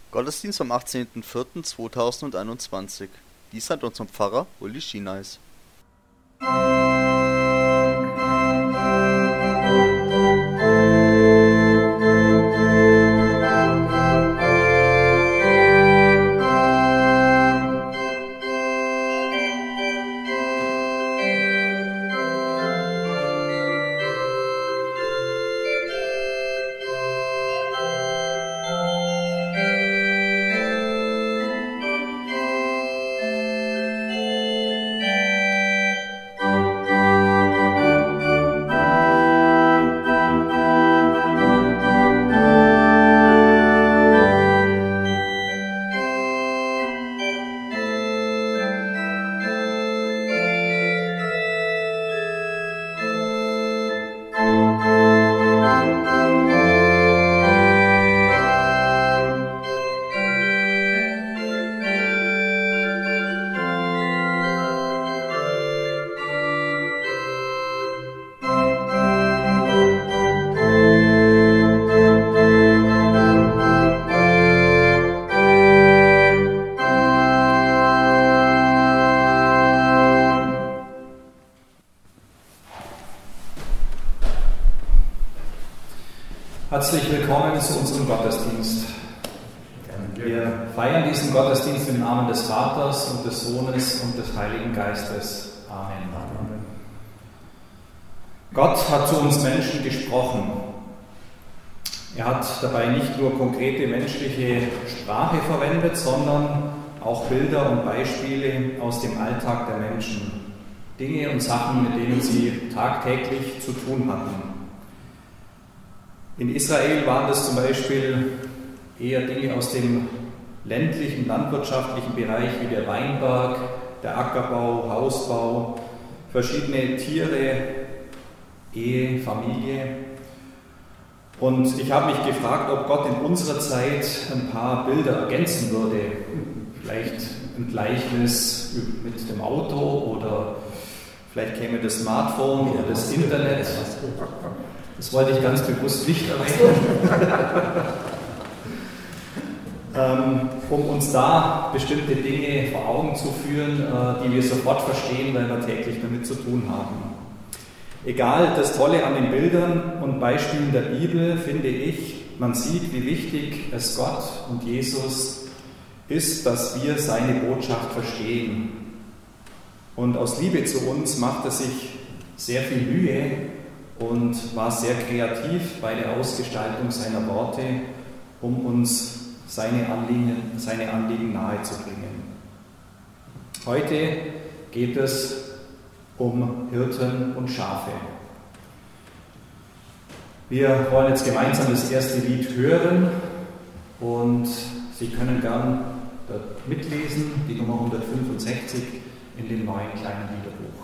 Gottesdienst am 18.04.2021. Dies hat unser Pfarrer Uli Schienais. Herzlich willkommen zu unserem Gottesdienst. Wir feiern diesen Gottesdienst im Namen des Vaters und des Sohnes und des Heiligen Geistes. Amen. Gott hat zu uns Menschen gesprochen. Er hat dabei nicht nur konkrete menschliche Sprache verwendet, sondern auch Bilder und Beispiele aus dem Alltag der Menschen. Dinge und Sachen, mit denen sie tagtäglich zu tun hatten. In Israel waren das zum Beispiel eher Dinge aus dem ländlichen, landwirtschaftlichen Bereich wie der Weinberg, der Ackerbau, Hausbau, verschiedene Tiere, Ehe, Familie. Und ich habe mich gefragt, ob Gott in unserer Zeit ein paar Bilder ergänzen würde. Vielleicht ein Gleichnis mit dem Auto oder vielleicht käme das Smartphone oder das Internet. Das wollte ich ganz bewusst nicht erwähnen, um uns da bestimmte Dinge vor Augen zu führen, die wir sofort verstehen, weil wir täglich damit zu tun haben. Egal, das Tolle an den Bildern und Beispielen der Bibel finde ich, man sieht, wie wichtig es Gott und Jesus ist, dass wir seine Botschaft verstehen. Und aus Liebe zu uns macht er sich sehr viel Mühe und war sehr kreativ bei der Ausgestaltung seiner Worte, um uns seine Anliegen nahezubringen. Heute geht es um Hirten und Schafe. Wir wollen jetzt gemeinsam das erste Lied hören und Sie können gern dort mitlesen, die Nummer 165 in dem neuen kleinen Liederbuch.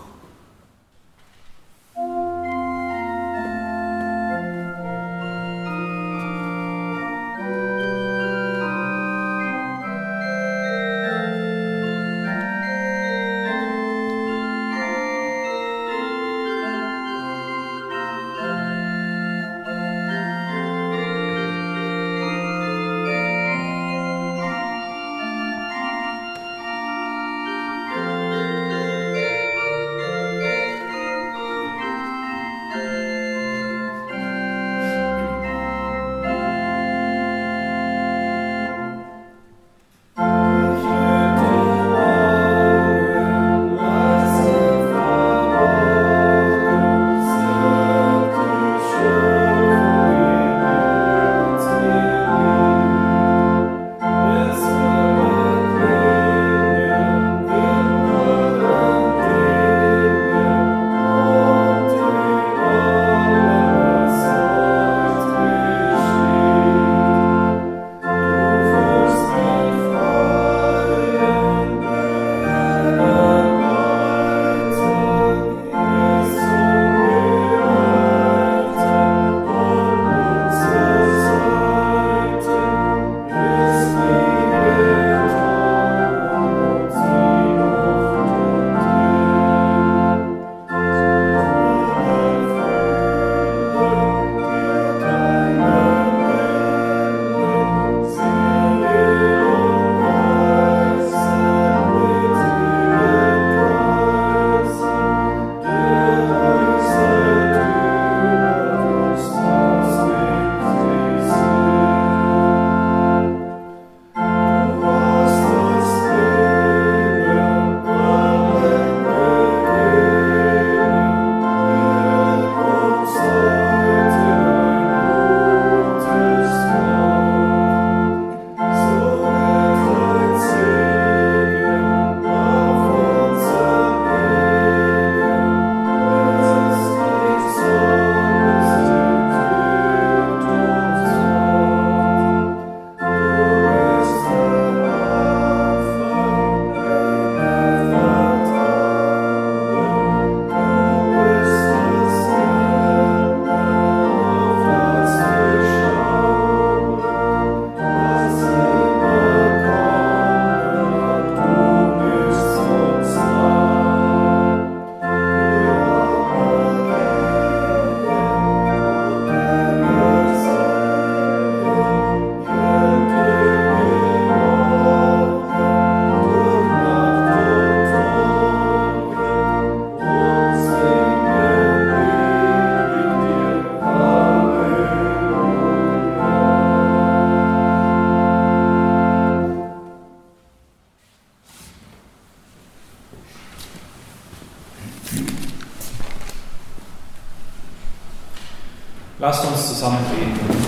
Lasst uns zusammen beten.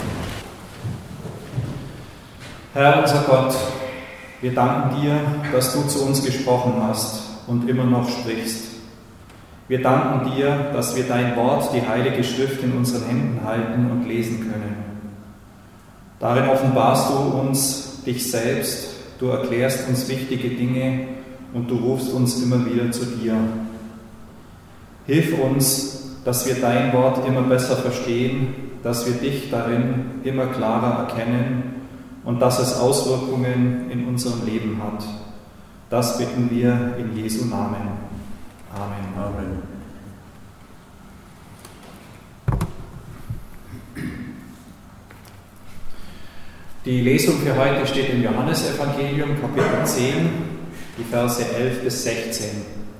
Herr, unser Gott, wir danken dir, dass du zu uns gesprochen hast und immer noch sprichst. Wir danken dir, dass wir dein Wort, die Heilige Schrift, in unseren Händen halten und lesen können. Darin offenbarst du uns dich selbst, du erklärst uns wichtige Dinge und du rufst uns immer wieder zu dir. Hilf uns, dass wir dein Wort immer besser verstehen, dass wir dich darin immer klarer erkennen und dass es Auswirkungen in unserem Leben hat. Das bitten wir in Jesu Namen. Amen. Amen. Die Lesung für heute steht im Johannesevangelium, Kapitel 10, die Verse 11 bis 16.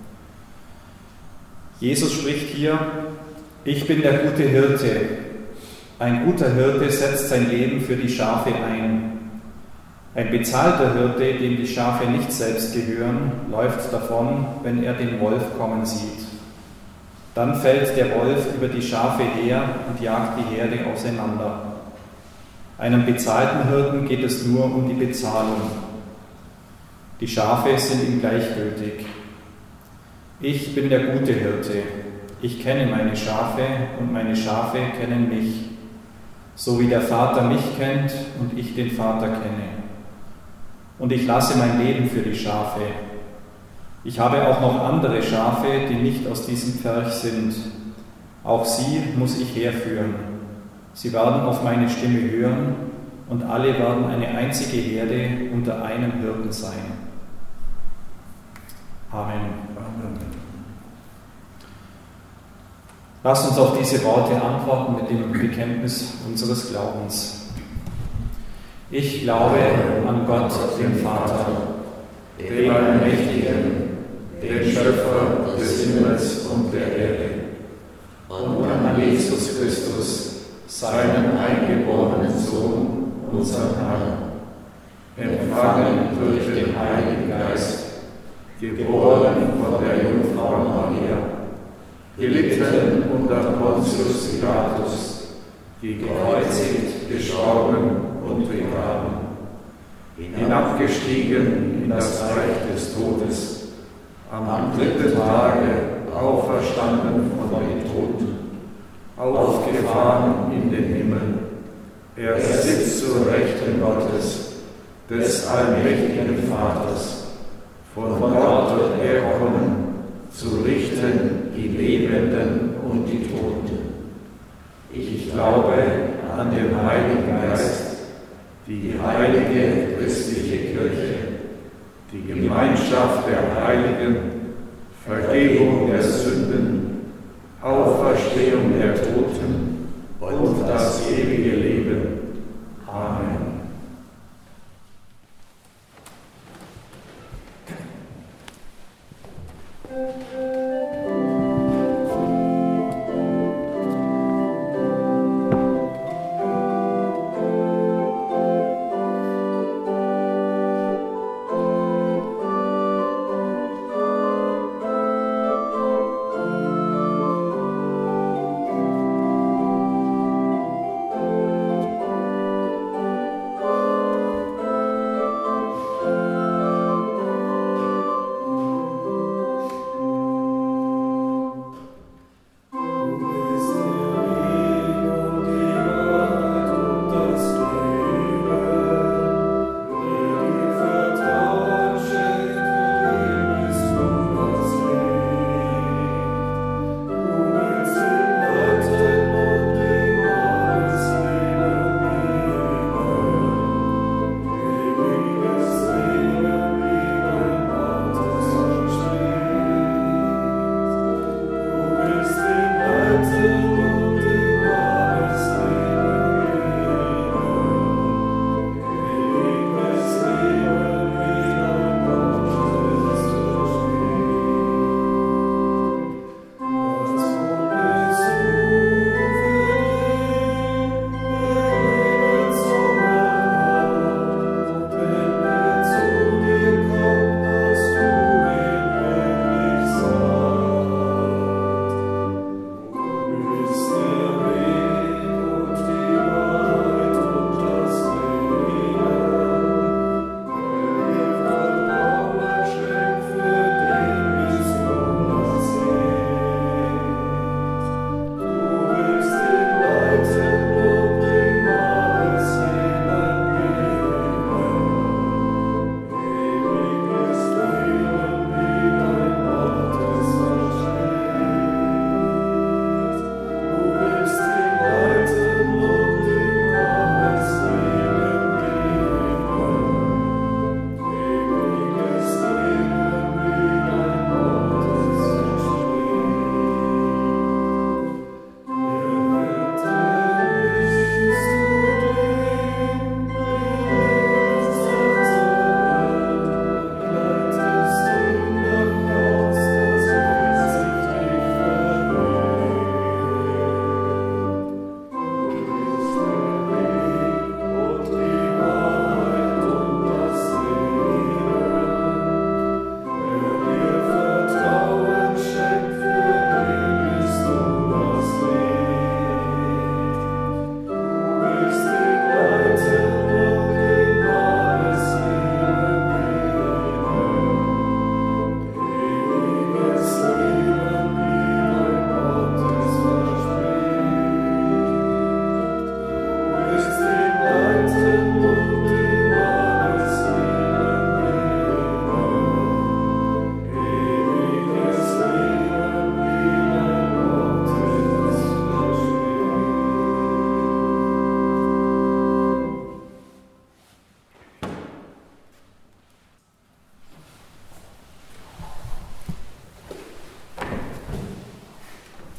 Jesus spricht hier: Ich bin der gute Hirte. Ein guter Hirte setzt sein Leben für die Schafe ein. Ein bezahlter Hirte, dem die Schafe nicht selbst gehören, läuft davon, wenn er den Wolf kommen sieht. Dann fällt der Wolf über die Schafe her und jagt die Herde auseinander. Einem bezahlten Hirten geht es nur um die Bezahlung. Die Schafe sind ihm gleichgültig. Ich bin der gute Hirte. Ich kenne meine Schafe und meine Schafe kennen mich, so wie der Vater mich kennt und ich den Vater kenne. Und ich lasse mein Leben für die Schafe. Ich habe auch noch andere Schafe, die nicht aus diesem Pferch sind. Auch sie muss ich herführen. Sie werden auf meine Stimme hören und alle werden eine einzige Herde unter einem Hirten sein. Amen. Lasst uns auf diese Worte antworten mit dem Bekenntnis unseres Glaubens. Ich glaube an Gott, den Vater, Den Allmächtigen, den Schöpfer des Himmels und der Erde, und an Jesus Christus, seinen eingeborenen Sohn, unseren Herrn, empfangen durch den Heiligen Geist, geboren von der Jungfrau Maria, gelitten unter Pontius Pilatus, gekreuzigt, gestorben und begraben, hinabgestiegen in das Reich des Todes, am dritten Tage auferstanden von den Toten, aufgefahren in den Himmel. Er sitzt zur Rechten Gottes, des allmächtigen Vaters. Von dort wird er kommen, zu richten die Lebenden und die Toten. Ich glaube an den Heiligen Geist, die heilige christliche Kirche, die Gemeinschaft der Heiligen, Vergebung der Sünden, Auferstehung der Toten und das ewige Leben. Amen.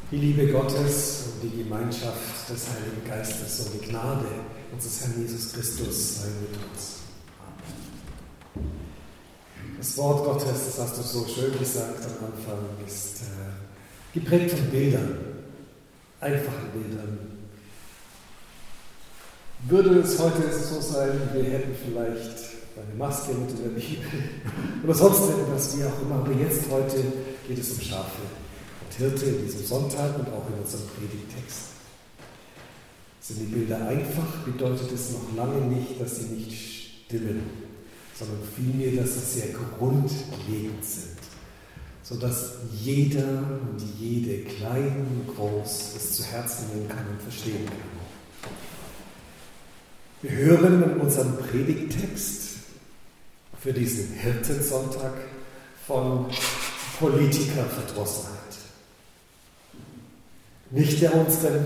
Die Liebe Gottes und die Gemeinschaft des Heiligen Geistes und die Gnade unseres Herrn Jesus Christus sei mit uns. Amen. Das Wort Gottes, das hast du so schön gesagt am Anfang, ist geprägt von Bildern, einfachen Bildern. Würde es heute so sein, wir hätten vielleicht eine Maske mit der Bibel oder sonst etwas, wie auch immer, aber jetzt heute geht es um Schafe und Hirte in diesem Sonntag und auch in unserem Predigtext. Sind die Bilder einfach, bedeutet es noch lange nicht, dass sie nicht stimmen, sondern vielmehr, dass sie sehr grundlegend sind, sodass jeder und jede, klein und groß, es zu Herzen nehmen kann und verstehen kann. Wir hören in unserem Predigttext für diesen Hirtensonntag von Politikerverdrossenheit. Nicht der unseren,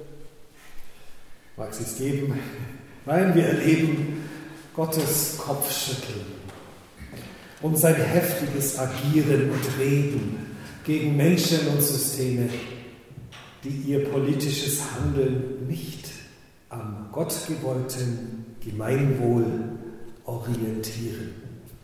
mag es geben, nein, wir erleben Gottes Kopfschütteln um sein heftiges Agieren und Reden gegen Menschen und Systeme, die ihr politisches Handeln nicht am gottgewollten Gemeinwohl orientieren.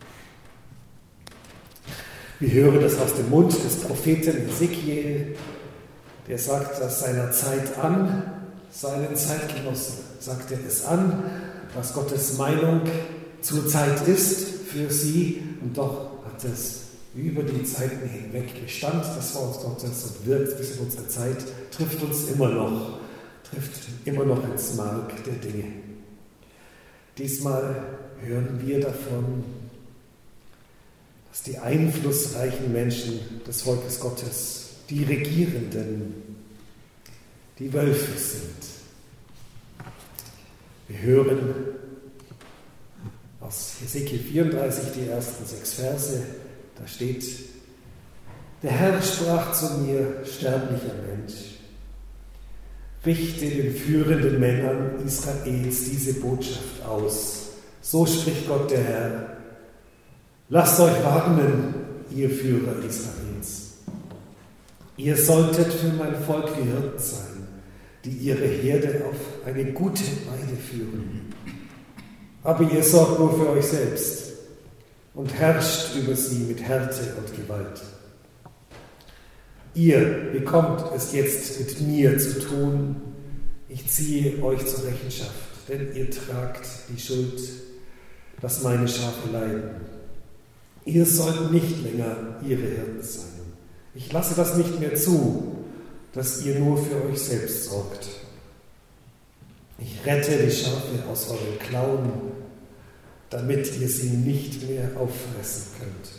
Wir hören das aus dem Mund des Propheten Ezekiel, der sagt das seiner Zeit an, seinen Zeitgenossen sagt er es an, was Gottes Meinung zur Zeit ist für sie, und doch hat es über die Zeiten hinweg Bestand, das Wort Gottes, und wirkt bis in unsere Zeit, trifft immer noch ins Mark der Dinge. Diesmal hören wir davon, dass die einflussreichen Menschen des Volkes Gottes, die Regierenden, die Wölfe sind. Wir hören aus Hesekiel 34 die ersten 6 Verse, da steht: Der Herr sprach zu mir, sterblicher Mensch, richte den führenden Männern Israels diese Botschaft aus. So spricht Gott der Herr: Lasst euch warnen, ihr Führer Israels. Ihr solltet für mein Volk die Hirten sein, die ihre Herde auf eine gute Weide führen. Aber ihr sorgt nur für euch selbst und herrscht über sie mit Härte und Gewalt. Ihr bekommt es jetzt mit mir zu tun. Ich ziehe euch zur Rechenschaft, denn ihr tragt die Schuld, dass meine Schafe leiden. Ihr sollt nicht länger ihre Hirten sein. Ich lasse das nicht mehr zu, dass ihr nur für euch selbst sorgt. Ich rette die Schafe aus euren Klauen, damit ihr sie nicht mehr auffressen könnt.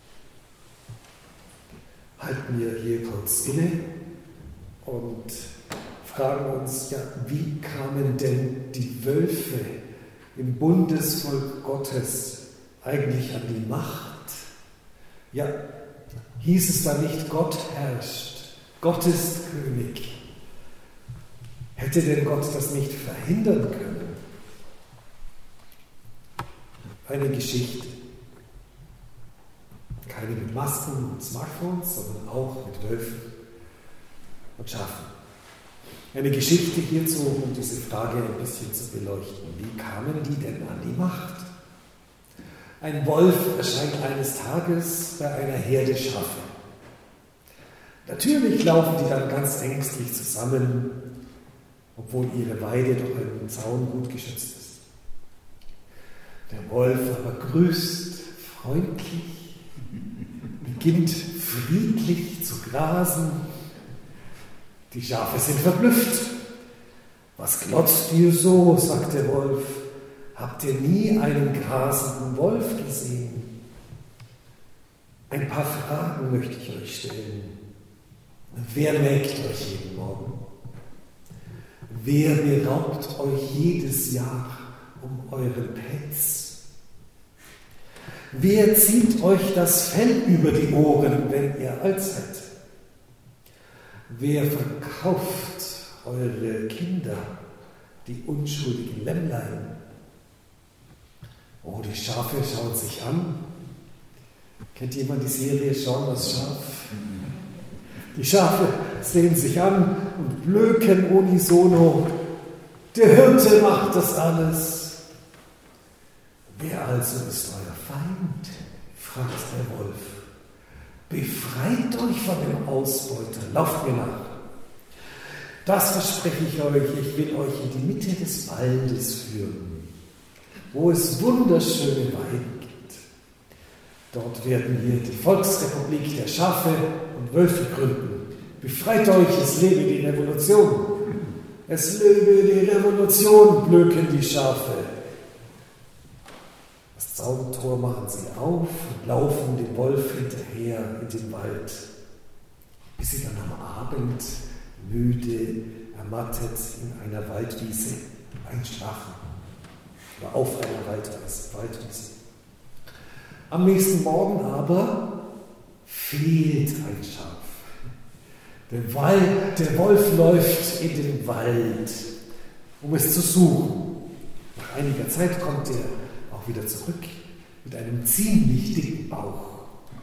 Halten wir hier kurz inne und fragen uns, ja, wie kamen denn die Wölfe im Bundesvolk Gottes eigentlich an die Macht? Ja, hieß es da nicht, Gott herrscht, Gott ist König? Hätte denn Gott das nicht verhindern können? Eine Geschichte. Keine mit Masken und Smartphones, sondern auch mit Wölfen und Schafen. Eine Geschichte hierzu, um diese Frage ein bisschen zu beleuchten. Wie kamen die denn an die Macht? Ein Wolf erscheint eines Tages bei einer Herde Schafe. Natürlich laufen die dann ganz ängstlich zusammen, obwohl ihre Weide durch einen Zaun gut geschützt ist. Der Wolf aber grüßt freundlich, beginnt friedlich zu grasen. Die Schafe sind verblüfft. Was glotzt ihr so, sagt der Wolf. Habt ihr nie einen grasenden Wolf gesehen? Ein paar Fragen möchte ich euch stellen. Wer melkt euch jeden Morgen? Wer beraubt euch jedes Jahr um euren Pelz? Wer zieht euch das Fell über die Ohren, wenn ihr alt seid? Wer verkauft eure Kinder, die unschuldigen Lämmlein? Oh, die Schafe schauen sich an. Kennt jemand die Serie Shaun das Schaf? Die Schafe sehen sich an und blöken unisono: Der Hirte macht das alles. Wer also ist euer Feind? Fragt der Wolf. Befreit euch von dem Ausbeuter, lauft mir nach. Das verspreche ich euch, ich will euch in die Mitte des Waldes führen, wo es wunderschöne Weiden gibt. Dort werden wir die Volksrepublik der Schafe und Wölfe gründen. Befreit euch, es lebe die Revolution. Es lebe die Revolution, blöken die Schafe. Das Zauntor machen sie auf und laufen dem Wolf hinterher in den Wald, bis sie dann am Abend müde, ermattet in einer Waldwiese einschlafen oder auf einer Waldwiese. Am nächsten Morgen aber fehlt ein Schaf. Der Wolf läuft in den Wald, um es zu suchen. Nach einiger Zeit kommt er auch wieder zurück mit einem ziemlich dicken Bauch.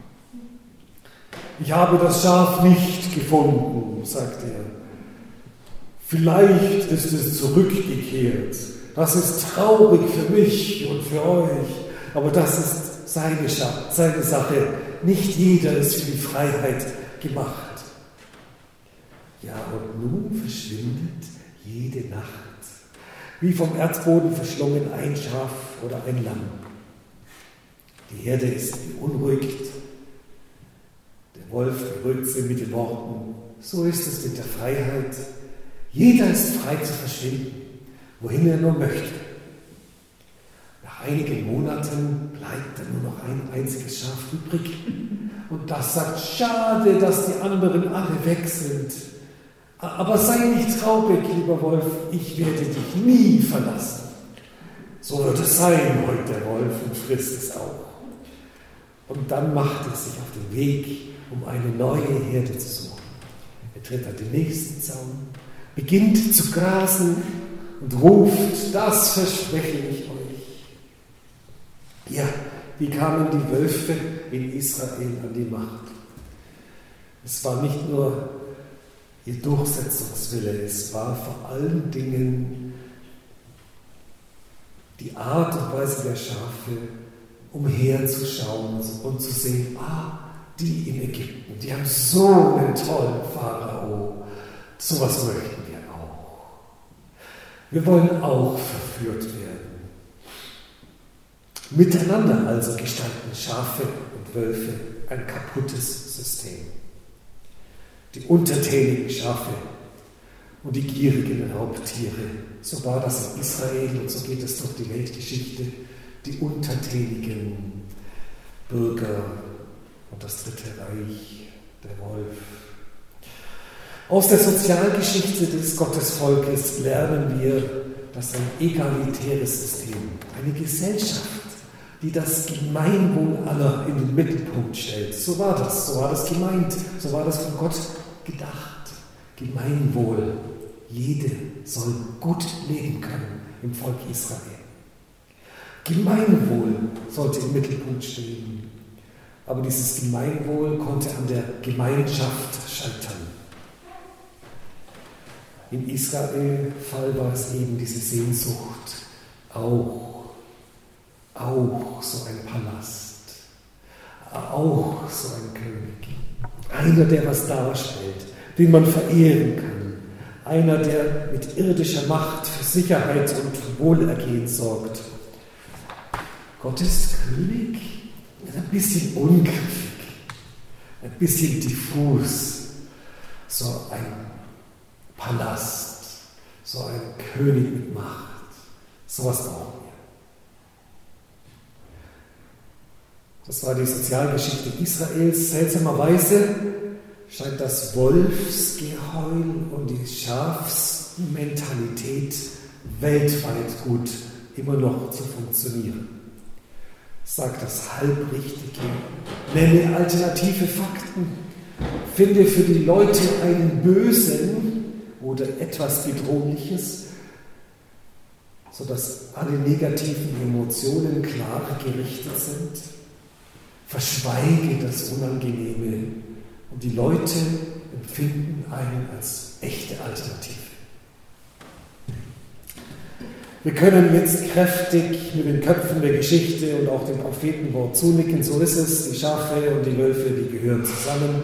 Ich habe das Schaf nicht gefunden, sagt er. Vielleicht ist es zurückgekehrt. Das ist traurig für mich und für euch, aber das ist seine Sache. Nicht jeder ist für die Freiheit gemacht. Ja, und nun verschwindet jede Nacht, wie vom Erdboden verschlungen, ein Schaf oder ein Lamm. Die Herde ist beunruhigt. Der Wolf beruhigt sie mit den Worten: So ist es mit der Freiheit. Jeder ist frei zu verschwinden, wohin er nur möchte. Nach einigen Monaten bleibt dann nur noch ein einziges Schaf übrig. Und das sagt: Schade, dass die anderen alle weg sind. Aber sei nicht traurig, lieber Wolf, ich werde dich nie verlassen. So wird es sein, heult der Wolf und frisst es auch. Und dann macht er sich auf den Weg, um eine neue Herde zu suchen. Er tritt an den nächsten Zaun, beginnt zu grasen und ruft: Das verspreche ich euch. Ja, wie kamen die Wölfe in Israel an die Macht? Es war nicht nur ihr Durchsetzungswille, es war vor allen Dingen die Art und Weise der Schafe, umherzuschauen und zu sehen: die in Ägypten, die haben so einen tollen Pharao, sowas möchten wir auch. Wir wollen auch verführt werden. Miteinander also gestalten Schafe und Wölfe ein kaputtes System. Die untertänigen Schafe und die gierigen Raubtiere. So war das in Israel und so geht es durch die Weltgeschichte. Die untertänigen Bürger und das Dritte Reich, der Wolf. Aus der Sozialgeschichte des Gottesvolkes lernen wir, dass ein egalitäres System, eine Gesellschaft, die das Gemeinwohl aller in den Mittelpunkt stellt. So war das gemeint, so war das von Gott gedacht. Gemeinwohl. Jede soll gut leben können im Volk Israel. Gemeinwohl sollte im Mittelpunkt stehen. Aber dieses Gemeinwohl konnte an der Gemeinschaft scheitern. Im Israel-Fall war es eben diese Sehnsucht, auch so ein Palast, auch so ein König. Einer, der was darstellt, den man verehren kann. Einer, der mit irdischer Macht für Sicherheit und Wohlergehen sorgt. Gott ist König, ein bisschen ungriffig, ein bisschen diffus, so ein Palast, so ein König mit Macht. Sowas brauchen wir. Das war die Sozialgeschichte Israels. Seltsamerweise scheint das Wolfsgeheul und die Schafsmentalität weltweit gut immer noch zu funktionieren. Sag das Halbrichtige, nenne alternative Fakten, finde für die Leute einen Bösen oder etwas Bedrohliches, sodass alle negativen Emotionen klar gerichtet sind. Verschweige das Unangenehme und die Leute empfinden einen als echte Alternative. Wir können jetzt kräftig mit den Köpfen der Geschichte und auch dem Prophetenwort zunicken, so ist es, die Schafe und die Wölfe, die gehören zusammen.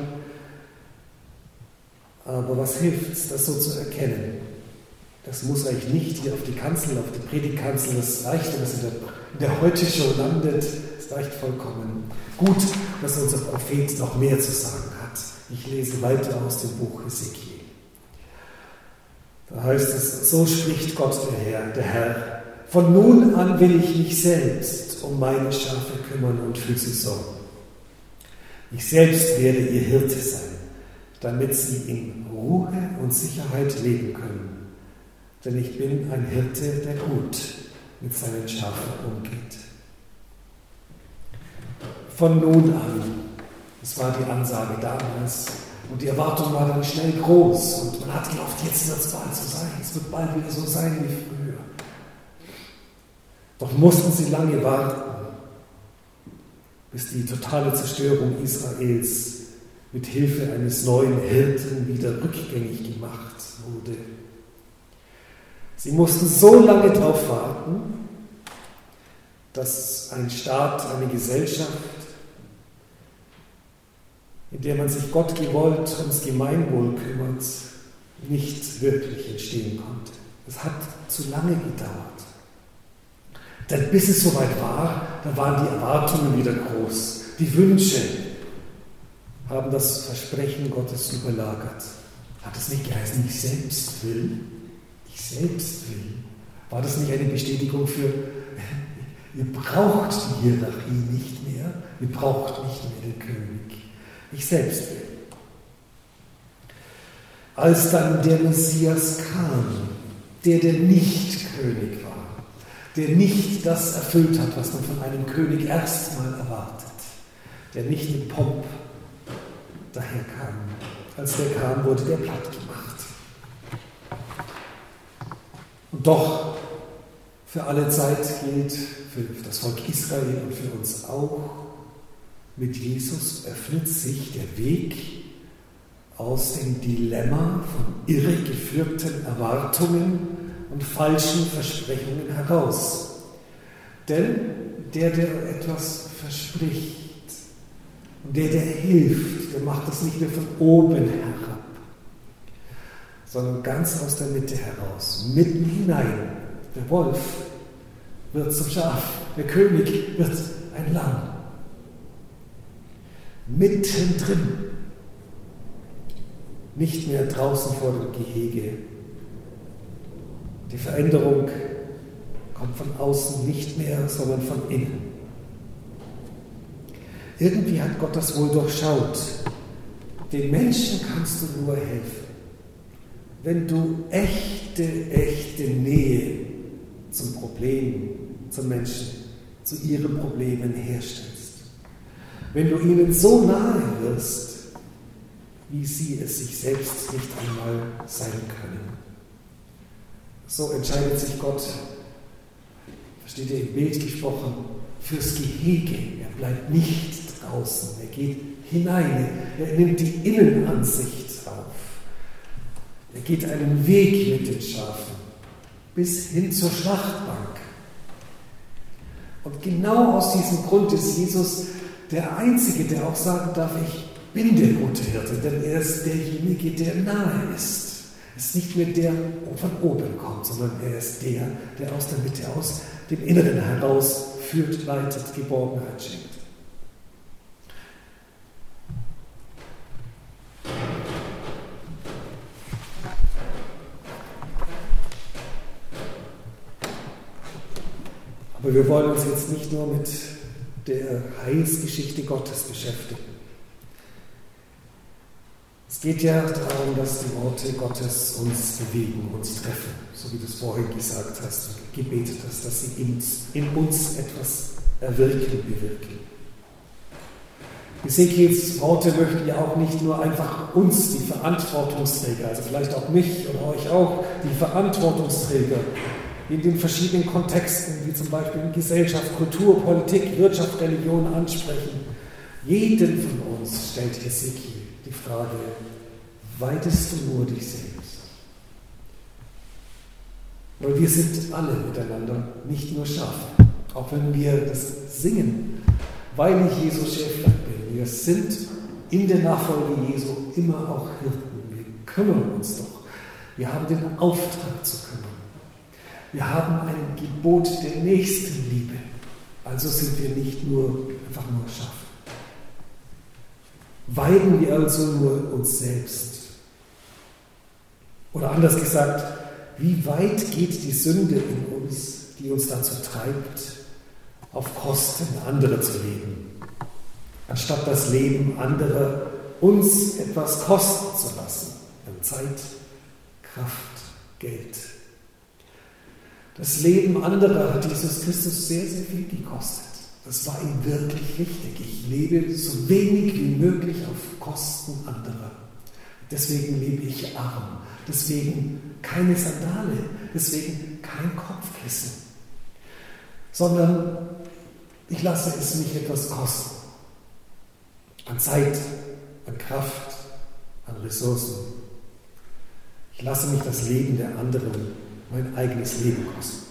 Aber was hilft es, das so zu erkennen? Das muss eigentlich nicht hier auf die Kanzel, auf die Predigtkanzel, das reicht, wenn das in der Heute-Show landet, es reicht vollkommen. Gut, dass unser Prophet noch mehr zu sagen hat. Ich lese weiter aus dem Buch Hesekiel. Da heißt es, so spricht Gott der Herr, von nun an will ich mich selbst um meine Schafe kümmern und für sie sorgen. Ich selbst werde ihr Hirte sein, damit sie in Ruhe und Sicherheit leben können. Denn ich bin ein Hirte, der gut mit seinen Schafen umgeht. Von nun an, das war die Ansage damals, und die Erwartung war dann schnell groß und man hat gehofft, jetzt wird es bald so sein, es wird bald wieder so sein wie früher. Doch mussten sie lange warten, bis die totale Zerstörung Israels mit Hilfe eines neuen Hirten wieder rückgängig gemacht wurde. Sie mussten so lange darauf warten, dass ein Staat, eine Gesellschaft, in der man sich Gott gewollt ums Gemeinwohl kümmert, nicht wirklich entstehen konnte. Es hat zu lange gedauert. Denn bis es soweit war, da waren die Erwartungen wieder groß. Die Wünsche haben das Versprechen Gottes überlagert. Hat es nicht geheißen, ich selbst will? Ich selbst will. War das nicht eine Bestätigung für, ihr braucht die Hierarchie nicht mehr, ihr braucht nicht mehr den König. Ich selbst will. Als dann der Messias kam, der nicht König war, der nicht das erfüllt hat, was man von einem König erstmal erwartet, der nicht mit Pomp daherkam. Als der kam, wurde der platt gemacht. Und doch, für alle Zeit gilt, für das Volk Israel und für uns auch, mit Jesus öffnet sich der Weg aus dem Dilemma von irregeführten Erwartungen und falschen Versprechungen heraus. Denn der etwas verspricht und der hilft, der macht das nicht mehr von oben herab, sondern ganz aus der Mitte heraus, mitten hinein. Der Wolf wird zum Schaf, der König wird ein Lamm. Mittendrin, nicht mehr draußen vor dem Gehege. Die Veränderung kommt von außen nicht mehr, sondern von innen. Irgendwie hat Gott das wohl durchschaut. Den Menschen kannst du nur helfen, wenn du echte Nähe zum Problem, zum Menschen, zu ihren Problemen herstellst. Wenn du ihnen so nahe wirst, wie sie es sich selbst nicht einmal sein können. So entscheidet sich Gott, versteht ihr, im Bild gesprochen, fürs Gehege. Er bleibt nicht draußen, er geht hinein, er nimmt die Innenansicht auf. Er geht einen Weg mit den Schafen bis hin zur Schlachtbank. Und genau aus diesem Grund ist Jesus der Einzige, der auch sagen darf, ich bin der gute Hirte, denn er ist derjenige, der nahe ist. Er ist nicht mehr der, der von oben kommt, sondern er ist der aus der Mitte, aus dem Inneren heraus führt, leitet, Geborgenheit schenkt. Aber wir wollen uns jetzt nicht nur mit der Heilsgeschichte Gottes beschäftigen. Es geht ja darum, dass die Worte Gottes uns bewegen, uns treffen, so wie du es vorhin gesagt hast und gebetet hast, dass sie in uns etwas bewirken. Hesekiels Worte möchten ja auch nicht nur einfach uns, die Verantwortungsträger, also vielleicht auch mich oder euch auch, die Verantwortungsträger, in den verschiedenen Kontexten, wie zum Beispiel in Gesellschaft, Kultur, Politik, Wirtschaft, Religion ansprechen. Jeden von uns stellt Hesekiel die Frage, weidest du nur dich selbst. Weil wir sind alle miteinander nicht nur Schafe. Auch wenn wir das singen, weil ich Jesus Schäflein bin. Wir sind in der Nachfolge Jesu immer auch Hirten. Wir kümmern uns doch. Wir haben den Auftrag zu kümmern. Wir haben ein Gebot der Nächstenliebe. Also sind wir nicht nur einfach nur Schafe. Weiden wir also nur uns selbst? Oder anders gesagt, wie weit geht die Sünde in uns, die uns dazu treibt, auf Kosten anderer zu leben, anstatt das Leben anderer uns etwas kosten zu lassen, an Zeit, Kraft, Geld. Das Leben anderer hat Jesus Christus sehr, sehr viel gekostet. Das war ihm wirklich wichtig. Ich lebe so wenig wie möglich auf Kosten anderer. Deswegen lebe ich arm. Deswegen keine Sandale. Deswegen kein Kopfkissen. Sondern ich lasse es mich etwas kosten. An Zeit, an Kraft, an Ressourcen. Ich lasse mich das Leben der anderen, mein eigenes Leben kosten.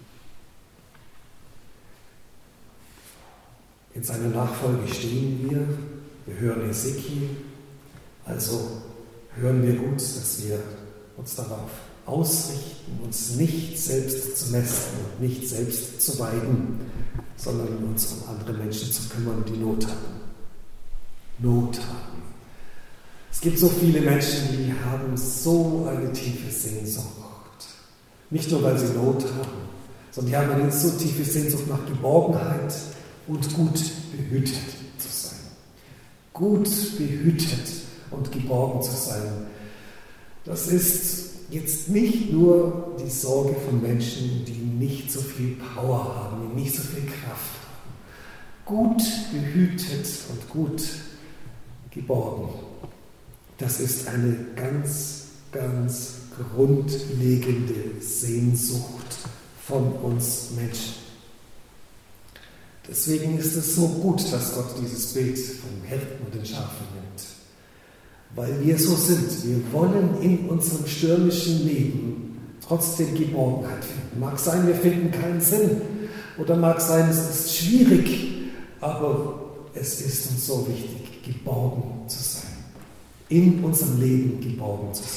In seiner Nachfolge stehen wir. Wir hören Hesekiel. Also hören wir gut, dass wir uns darauf ausrichten, uns nicht selbst zu mästen und nicht selbst zu weiden, sondern uns um andere Menschen zu kümmern, die Not haben. Not haben. Es gibt so viele Menschen, die haben so eine tiefe Sehnsucht. Nicht nur, weil sie Not haben, sondern die haben eine so tiefe Sehnsucht nach Geborgenheit und gut behütet zu sein. Gut behütet und geborgen zu sein. Das ist jetzt nicht nur die Sorge von Menschen, die nicht so viel Power haben, die nicht so viel Kraft haben. Gut behütet und gut geborgen. Das ist eine ganz, ganz grundlegende Sehnsucht von uns Menschen. Deswegen ist es so gut, dass Gott dieses Bild vom Hirten und den Schafen nimmt. Weil wir so sind. Wir wollen in unserem stürmischen Leben trotzdem Geborgenheit finden. Mag sein, wir finden keinen Sinn. Oder mag sein, es ist schwierig. Aber es ist uns so wichtig, geborgen zu sein. In unserem Leben geborgen zu sein.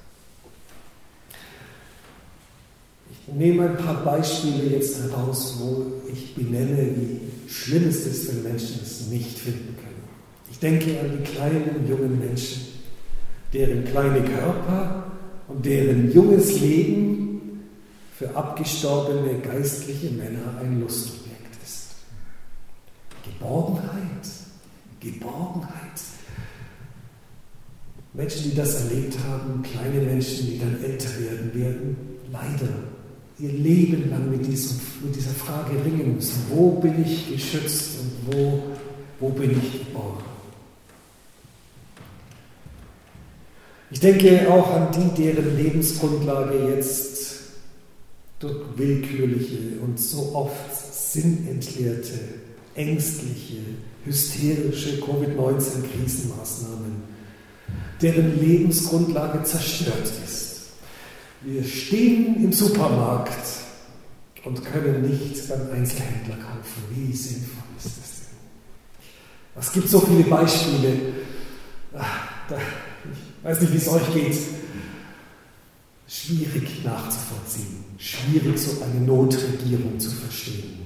Ich nehme ein paar Beispiele jetzt heraus, wo ich benenne, wie schlimm es ist, wenn Menschen es nicht finden können. Ich denke an die kleinen, jungen Menschen, deren kleine Körper und deren junges Leben für abgestorbene geistliche Männer ein Lustobjekt ist. Geborgenheit, Geborgenheit. Menschen, die das erlebt haben, kleine Menschen, die dann älter werden leider ihr Leben lang mit dieser Frage ringen müssen. Wo bin ich geschützt und wo bin ich geborgen? Ich denke auch an die, deren Lebensgrundlage jetzt durch willkürliche und so oft sinnentleerte, ängstliche, hysterische Covid-19-Krisenmaßnahmen, deren Lebensgrundlage zerstört ist. Wir stehen im Supermarkt und können nicht beim Einzelhändler kaufen. Wie sinnvoll ist das denn? Es gibt so viele Beispiele. Ich weiß nicht, wie es euch geht. Schwierig nachzuvollziehen. Schwierig, so eine Notregierung zu verstehen.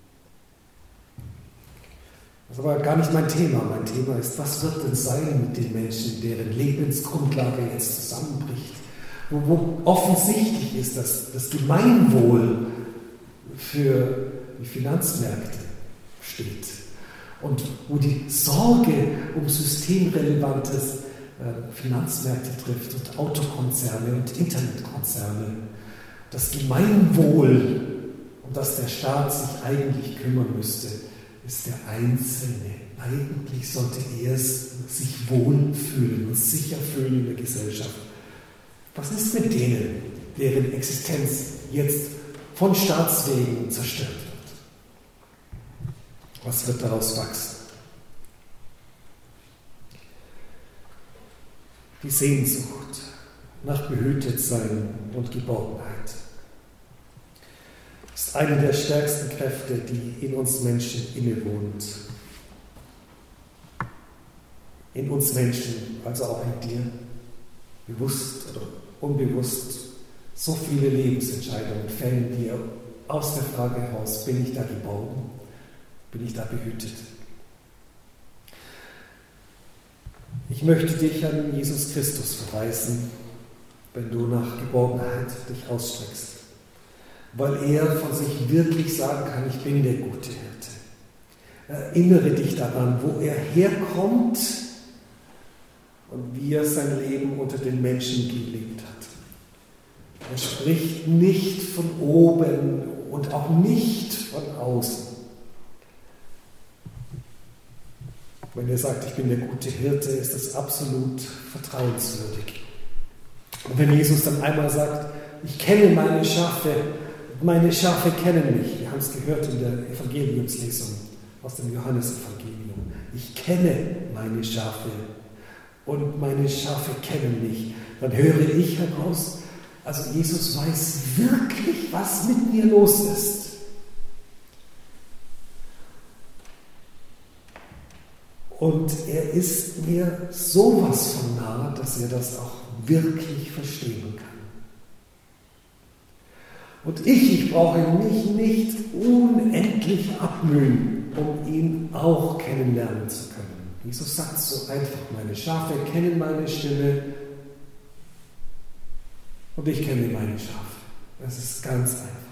Das ist aber gar nicht mein Thema. Mein Thema ist, was wird denn sein mit den Menschen, deren Lebensgrundlage jetzt zusammenbricht? Wo offensichtlich ist, dass das Gemeinwohl für die Finanzmärkte steht und wo die Sorge um systemrelevante Finanzmärkte trifft und Autokonzerne und Internetkonzerne. Das Gemeinwohl, um das der Staat sich eigentlich kümmern müsste, ist der Einzelne. Eigentlich sollte er sich wohlfühlen und sicher fühlen in der Gesellschaft. Was ist mit denen, deren Existenz jetzt von Staatswegen zerstört wird? Was wird daraus wachsen? die Sehnsucht nach Behütetsein und Geborgenheit. Das ist eine der stärksten Kräfte, die in uns Menschen innewohnt. In uns Menschen, also auch in dir, bewusst oder unbewusst, so viele Lebensentscheidungen fällen dir aus der Frage heraus, bin ich da geborgen? Bin ich da behütet? Ich möchte dich an Jesus Christus verweisen, wenn du nach Geborgenheit dich ausstreckst, weil er von sich wirklich sagen kann, ich bin der gute Hirte. Erinnere dich daran, wo er herkommt und wie er sein Leben unter den Menschen gelebt hat. Er spricht nicht von oben und auch nicht von außen. Wenn er sagt, ich bin der gute Hirte, ist das absolut vertrauenswürdig. Und wenn Jesus dann einmal sagt, ich kenne meine Schafe kennen mich. Wir haben es gehört in der Evangeliumslesung aus dem Johannesevangelium. Ich kenne meine Schafe und meine Schafe kennen mich. Dann höre ich heraus, also Jesus weiß wirklich, was mit mir los ist. Und er ist mir sowas von nah, dass er das auch wirklich verstehen kann. Und ich brauche mich nicht unendlich abmühen, um ihn auch kennenlernen zu können. Jesus sagt so einfach, meine Schafe kennen meine Stimme und ich kenne meine Schafe. Das ist ganz einfach.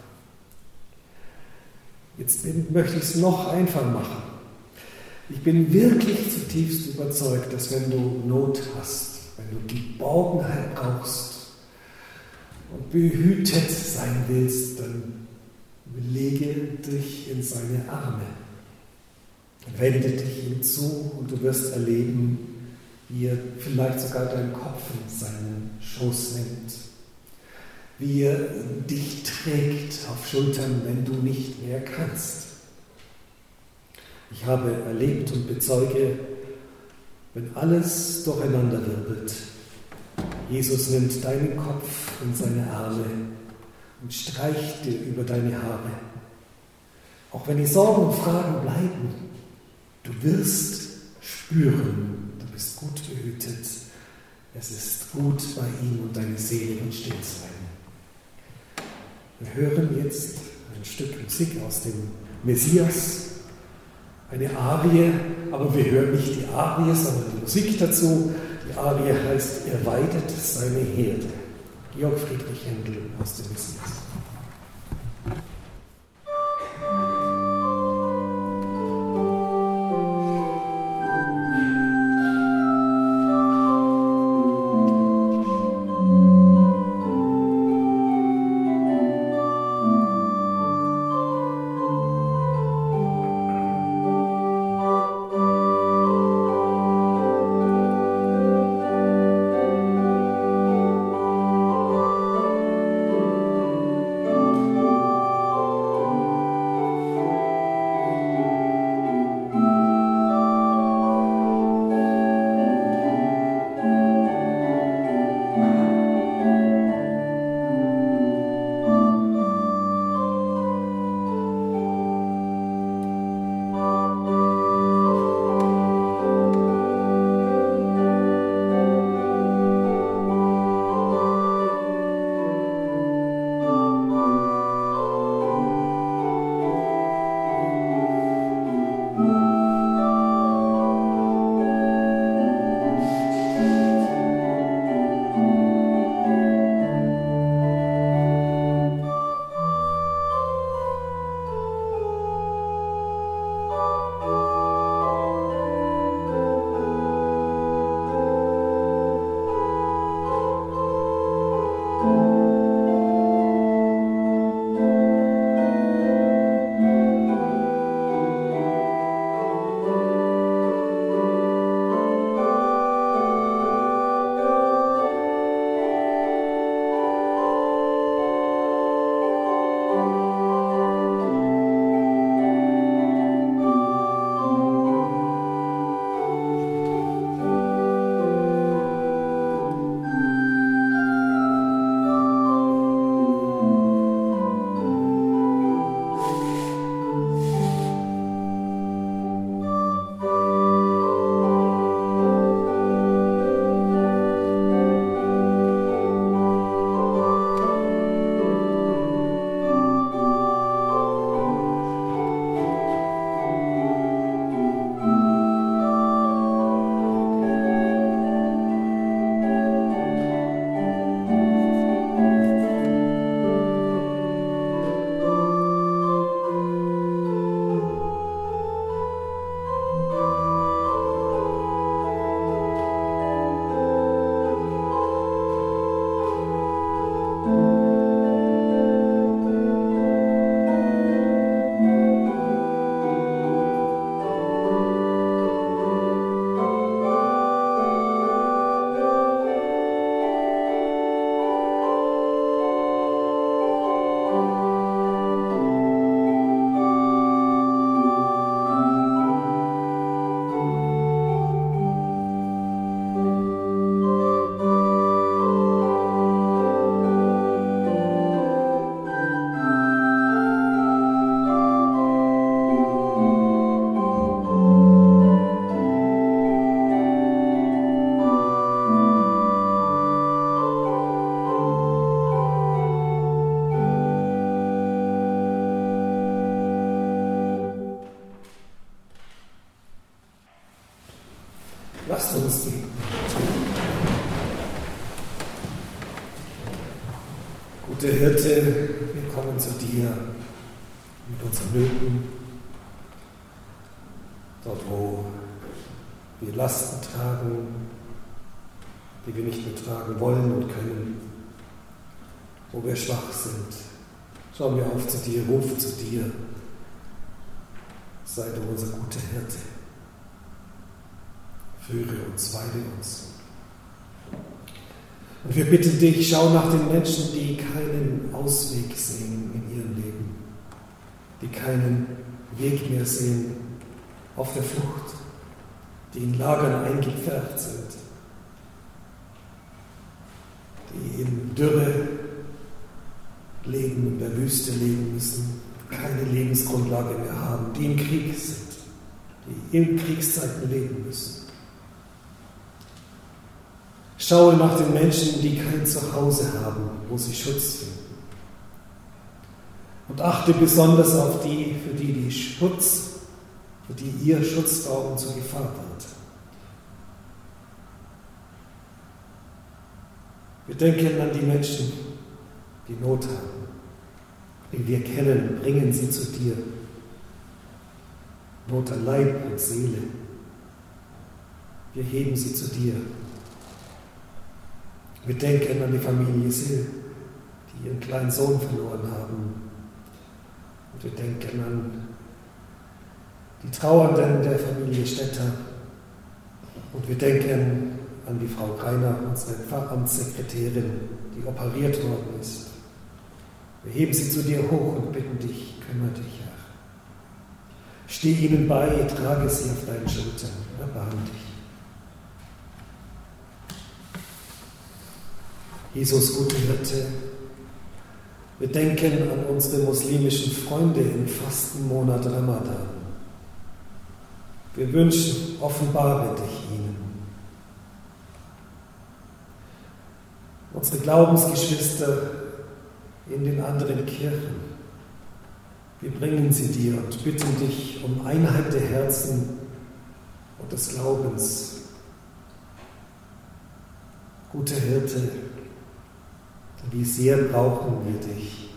Jetzt möchte ich es noch einfacher machen. Ich bin wirklich zutiefst überzeugt, dass wenn du Not hast, wenn du Geborgenheit brauchst und behütet sein willst, dann lege dich in seine Arme. Wende dich ihm zu und du wirst erleben, wie er vielleicht sogar deinen Kopf in seinen Schoß nimmt. Wie er dich trägt auf Schultern, wenn du nicht mehr kannst. Ich habe erlebt und bezeuge, wenn alles durcheinander wirbelt, Jesus nimmt deinen Kopf in seine Arme und streicht dir über deine Haare. Auch wenn die Sorgen und Fragen bleiben, du wirst spüren, du bist gut behütet. Es ist gut, bei ihm und deine Seele wird still sein. Wir hören jetzt ein Stück Musik aus dem Messias, eine Arie, aber wir hören nicht die Arie, sondern die Musik dazu. Die Arie heißt, er weidet seine Herde. Georg Friedrich Händel aus dem Messias. Lasst uns beten. Gute Hirte, wir kommen zu dir mit unseren Nöten, dort wo wir Lasten tragen, die wir nicht mehr tragen wollen und können, wo wir schwach sind. Schauen wir auf zu dir, rufen zu dir. Sei du unser guter Hirte. Führe uns, weide uns. Und wir bitten dich, schau nach den Menschen, die keinen Ausweg sehen in ihrem Leben, die keinen Weg mehr sehen auf der Flucht, die in Lagern eingepfercht sind, die in Dürre leben, in der Wüste leben müssen, keine Lebensgrundlage mehr haben, die im Krieg sind, die in Kriegszeiten leben müssen. Schaue nach den Menschen, die kein Zuhause haben, wo sie Schutz finden. Und achte besonders auf die, für die ihr Schutzraum zur Gefahr wird. Wir denken an die Menschen, die Not haben. Die wir kennen, bringen sie zu dir. Not an Leib und Seele. Wir heben sie zu dir. Wir denken an die Familie Sill, die ihren kleinen Sohn verloren haben. Und wir denken an die Trauernden der Familie Stetter. Und wir denken an die Frau Greiner, unsere Pfarramtssekretärin, die operiert worden ist. Wir heben sie zu dir hoch und bitten dich, kümmere dich, Herr. Steh ihnen bei, trage sie auf deinen Schultern, erbarm dich. Jesus, gute Hirte, wir denken an unsere muslimischen Freunde im Fastenmonat Ramadan. Wir wünschen, offenbare dich ihnen. Unsere Glaubensgeschwister in den anderen Kirchen, wir bringen sie dir und bitten dich um Einheit der Herzen und des Glaubens. Gute Hirte, wie sehr brauchen wir dich.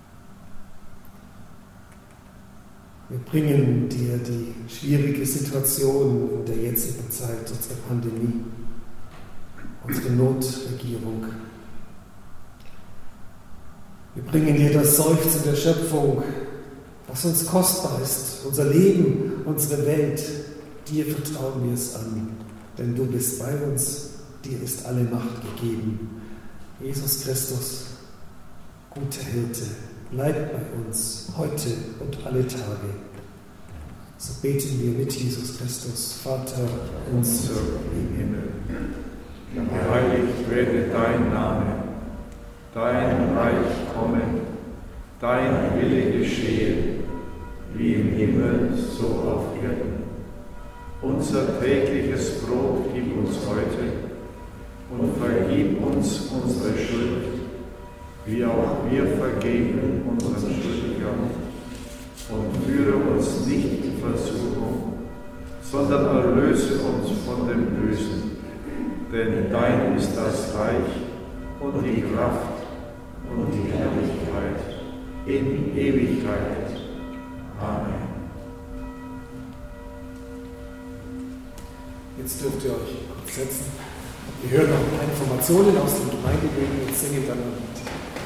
Wir bringen dir die schwierige Situation in der jetzigen Zeit, unsere Pandemie, unsere Notregierung. Wir bringen dir das Seufzen der Schöpfung, was uns kostbar ist, unser Leben, unsere Welt. Dir vertrauen wir es an, denn du bist bei uns, dir ist alle Macht gegeben. Jesus Christus, guter Hirte, bleib bei uns heute und alle Tage. So beten wir mit Jesus Christus, Vater unser im Himmel. Geheiligt werde dein Name, dein Reich komme, dein Wille geschehe, wie im Himmel, so auf Erden. Unser tägliches Brot gib uns heute und vergib uns unsere Schuld, wie auch wir vergeben unseren Schuldigern. Und führe uns nicht in Versuchung, sondern erlöse uns von dem Bösen. Denn dein ist das Reich und die Kraft und die Herrlichkeit in Ewigkeit. Amen. Jetzt dürft ihr euch kurz setzen. Wir hören noch ein paar Informationen aus dem Gemeindeleben und singen dann ein Lied.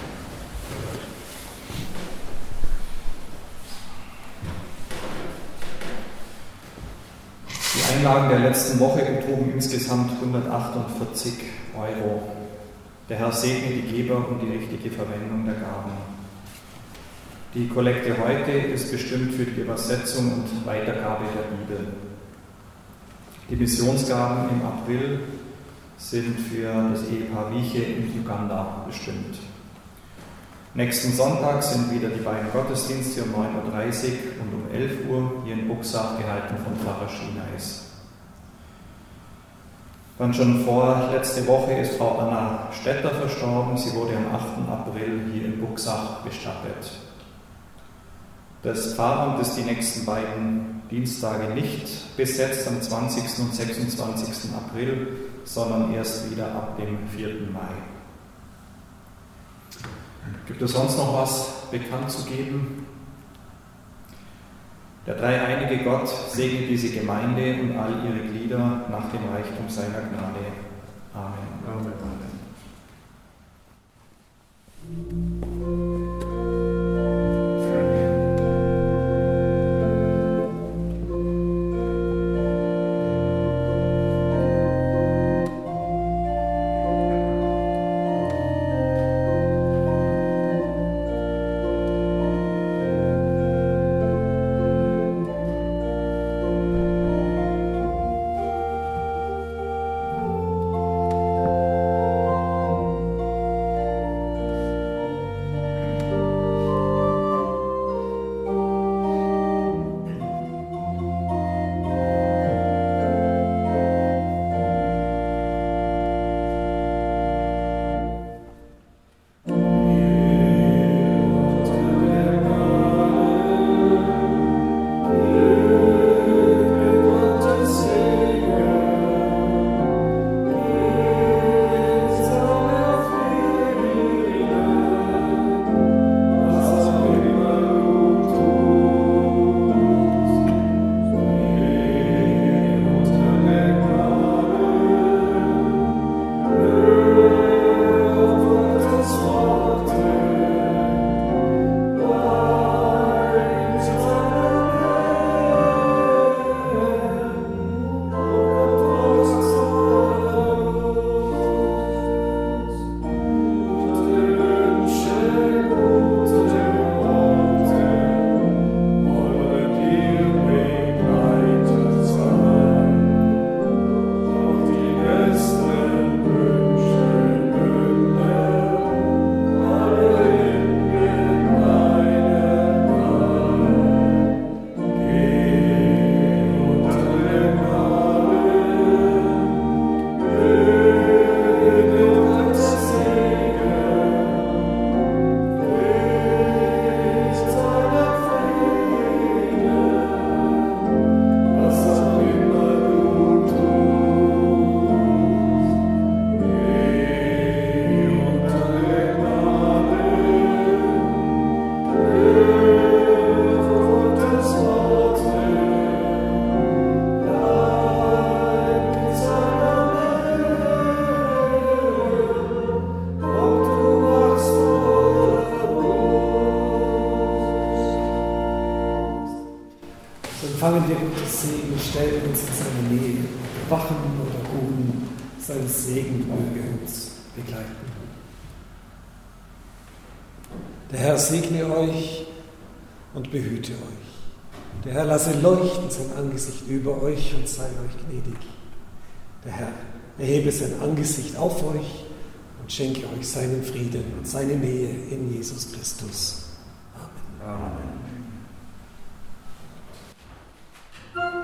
Die Einlagen der letzten Woche betrugen insgesamt 148 €. Der Herr segne die Geber und die richtige Verwendung der Gaben. Die Kollekte heute ist bestimmt für die Übersetzung und Weitergabe der Bibel. Die Missionsgaben im April sind für das Ehepaar Wieche in Uganda bestimmt. Nächsten Sonntag sind wieder die beiden Gottesdienste um 9:30 Uhr und um 11 Uhr hier in Buxach gehalten von Pfarrer Schienais. Dann schon letzte Woche ist Frau Anna Stetter verstorben. Sie wurde am 8. April hier in Buxach bestattet. Das Pfarramt ist die nächsten beiden Dienstage nicht besetzt am 20. und 26. April, sondern erst wieder ab dem 4. Mai. Gibt es sonst noch was bekannt zu geben? Der dreieinige Gott segne diese Gemeinde und all ihre Glieder nach dem Reichtum seiner Gnade. Amen. Amen. Empfangen wir Gottes Segen, stellen uns in seine Nähe, wachen oder ruhen, sein Segen möge uns begleiten. Der Herr segne euch und behüte euch. Der Herr lasse leuchten sein Angesicht über euch und sei euch gnädig. Der Herr erhebe sein Angesicht auf euch und schenke euch seinen Frieden und seine Nähe in Jesus Christus. Amen. Amen.